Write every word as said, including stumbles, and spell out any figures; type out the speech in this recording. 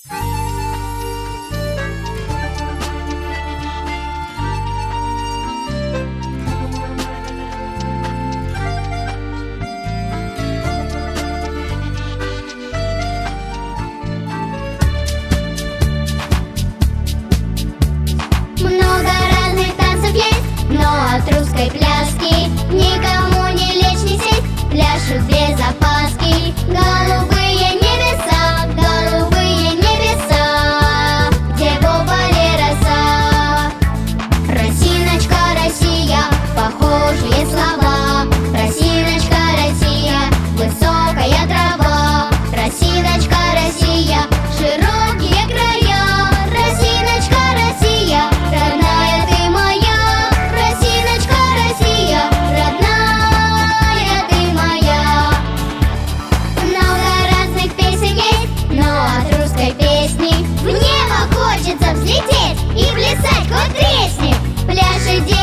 Много разных танцев есть, но от русской пляски никому не лечь, не сесть, пляшут без опаски. Голубые небеса, голубые небеса, где в поле роса. Росиночка, Россия, похожие слова. Росиночка, Россия, высокая трава. Росиночка, Россия, широкие края. Росиночка, Россия, родная ты моя. Росиночка, Россия, родная ты моя. Много разных песен есть, но от русской песни в небо хочется взлететь и плясать хоть тресни. Пляшет